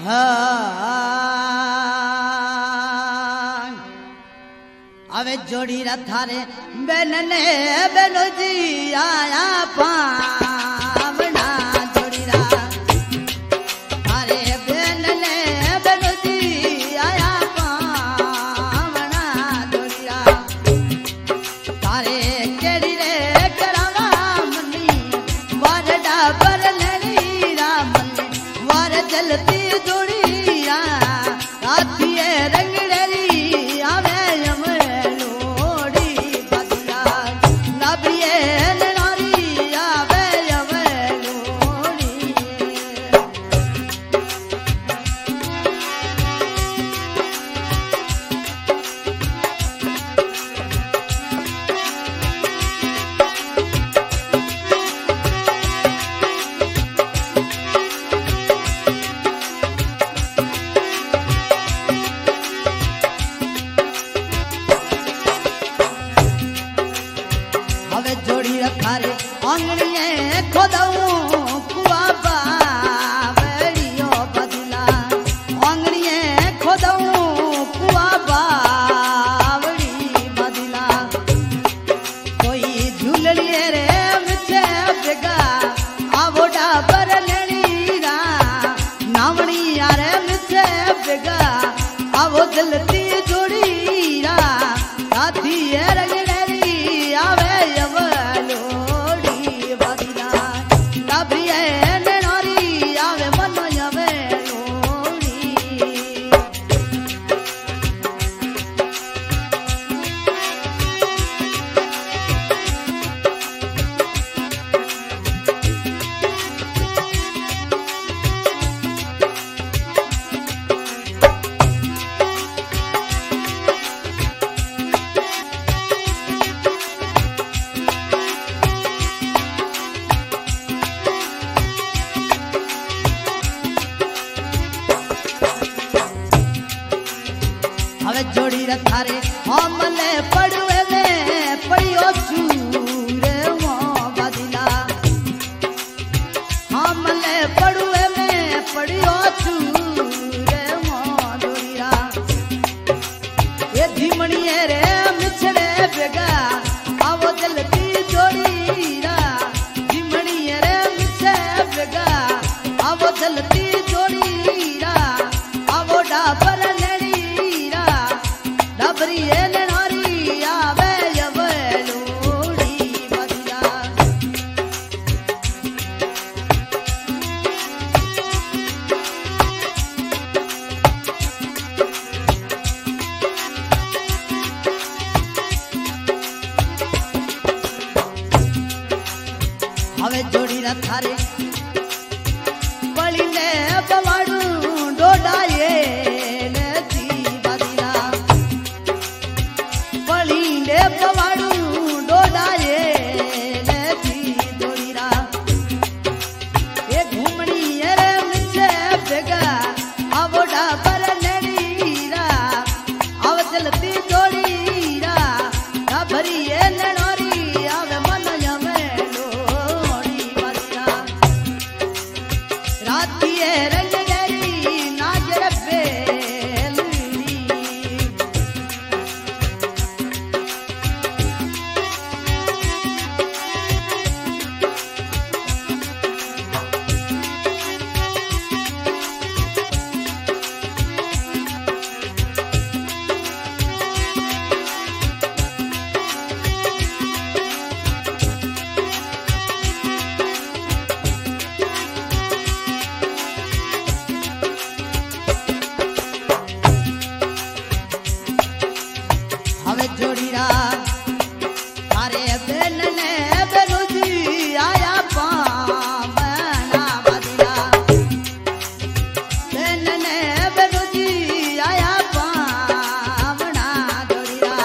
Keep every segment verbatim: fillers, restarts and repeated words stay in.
away जोड़ी थारे बेनने बेनो जी आया पावना जोड़ी रा थारे बेनने बेनो जी आया पावना जोड़ी रा थारे केड़ी रे करावा मनी वार डाबर लड़ी रामन वार चलती जोड़ी रा राती रंगड़री आवे जोड़ी रखारे आंगड़िए खोदऊ कुआ बावड़ियो बदला आंगड़िए खोदऊ कुआ बावड़ी बदला कोई झूलड़िए रे मिठे बेगा आवोडा पर लेनी रा नावणी यारे मिठे बेगा आवो जलती जोड़ी रा साथी रंगड़री आवे जोड़ी थारे हमले पड़ुए में पड़ियो चूरे वो बदला हमले पड़ुए में पड़ियो चूरे वो जोड़ीरा ये धीमणिए रे मिछड़े बेगा आवो जलती जोड़ीरा धीमणिए रे मिछड़े बेगा आवो जलती जोड़ीरा आवो डाबर डबरी नारी आवे लोड़ी बदला हवे जोड़ी थारे बड़ी ने बवाड़ू डोडाए पवाड़ू डोडाए थी जोड़ीरा ये घूमनी रे मिछे बेगा आवोडा पर लेडीरा आव चलती जोड़ीरा भरी ये नोरी आवे मन यमे लोड़ी बदला राती रंग गरी नाजर बेलनी हवे जोड़ीरा थारे बेनने बेनुजी आया पावना बदला बेनने बेनुजी आया पावना जोड़ीरा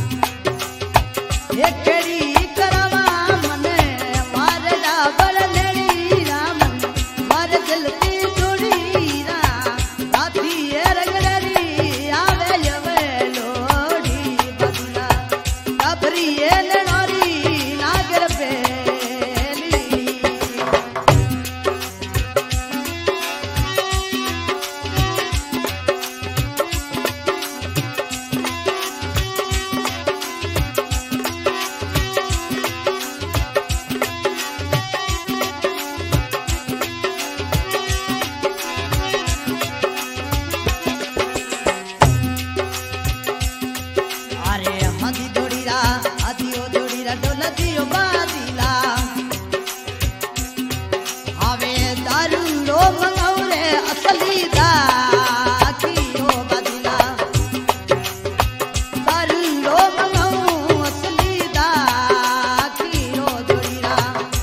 ये केड़ी करवा मने मारे डाबर लेनी रामन मारे जलती जोड़ीरा साथी रंगड़री आवे यवे लोड़ी बदला डबरी नारी डोला दियो बादिला आवे दारू लो मंगाऊ रे असली दा कियो बादिला दारू लो मंगाऊ असली दा कियो जोड़ीरा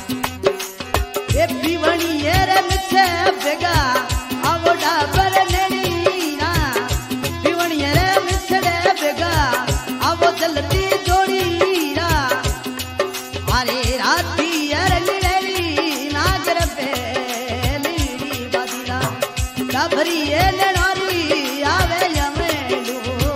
ए पीवणी रे मिथे बेगा आवडा पर नेड़ीरा पीवणी रे मिथे बेगा आवो जल्दी जोड़ीरा अरे राती अरंगड़ी नागर पे लीड़ी बादिला कबरी ए नारी आवे यमेलू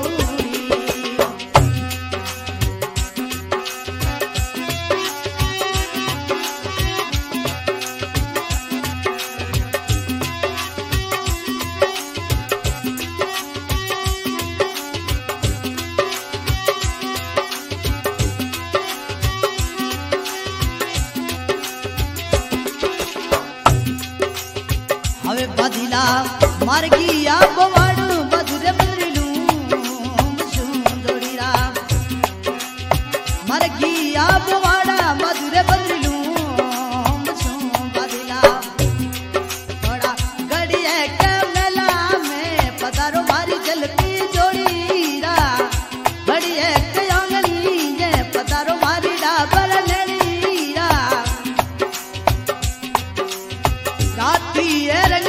हवे बादिला मार गया बवाड़ू मधुरे बदलू सुंदरीरा मर गया बवाड़ा मधुरे बदलू बादिला थोड़ा गड़िया के मेला में पधारो मारी जलती जोड़ीरा गड़िया के आंगनी ये पधारो मारी डाबर नेड़ीरा राती